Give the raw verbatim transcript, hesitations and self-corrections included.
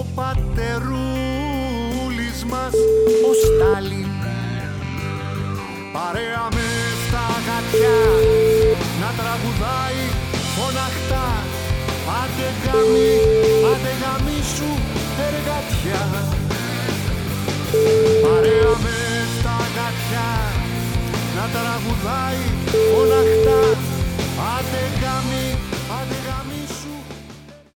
ο πατερούλης μας ο Στάλιν. Παρέα με στα γατιά να τραγουδάει φωναχτά. Άντε γάμι, άντε γάμι σου εργατιά. Παρέα με στα γατιά να τραγουδάει φωναχτά. Άντε γάμι, άντε γάμι σου